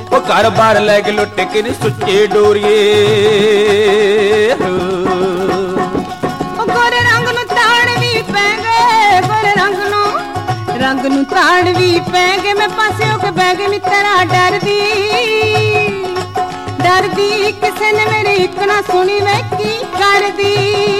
ਉਹ ਘਰ ਬਾਰ ਲੈ ਕੇ ਲੁੱਟ ਕੇ ਨੀ ਸੁੱਚੇ ਡੋਰੀਏ। ਗੋਰੇ ਰੰਗ ਨੂੰ ਤਾੜ ਵੀ ਪੈ ਗਏ, ਗੋਰੇ ਰੰਗ ਨੂੰ ਤਾੜ ਵੀ ਪੈ ਗਏ। ਮੈਂ ਪਾਸੇ ਹੋ ਕੇ ਬਹਿ ਗਈ ਮਿੱਤਰਾ ਡਰਦੀ ਡਰਦੀ, ਕਿਸੇ ਨੇ ਮੇਰੀ ਇੱਕ ਨਾ ਸੁਣੀ ਵੇ ਕੀ ਕਰਦੀ।